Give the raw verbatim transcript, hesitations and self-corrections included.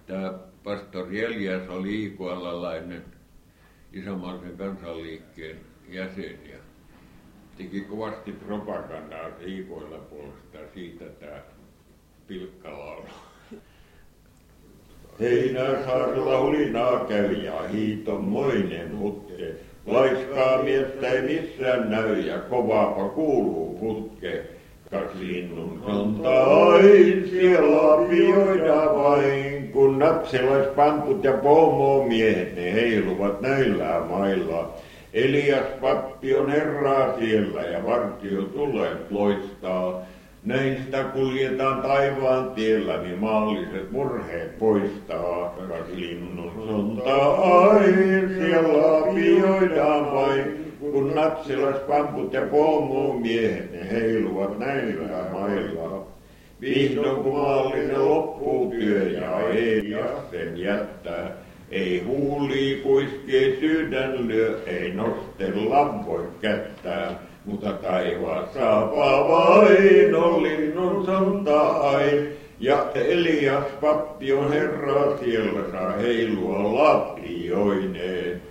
Tämä pastori Elias oli I K L-lainen isänmaallisen kansanliikkeen jäsen ja teki kovasti propagandaa I K L-puolesta siitä tämä pilkkalaulu. Heinäsaarella hulinaa käy ja hiitonmoinen hutke. Laiskaa miestä ei missään näy ja kovaapa kuuluu putke. Kas linnun sontain siellä lapioidaan vain, kun napsilaispamput ja pomomiehet ne heiluvat näillä mailla. Elias pappi on herraa siellä ja vartio tulee loistaa. Näin sitä kuljetaan taivaan tiellä, niin maalliset murheet poistaa. Kas linnun sontain siellä lapioidaan vain, kun natsilaspamput ja pomomiehet ne heiluvat näillä mailla. Vihdoin kun maallinen loppuu työ ja Elias sen jättää, ei huuli kuiskee sydän lyö, ei nostella voi kättää. Mutta taivaan saapaa vain on linnun sontain, ja Elias pappi on herra siellä saa heilua lapioineen.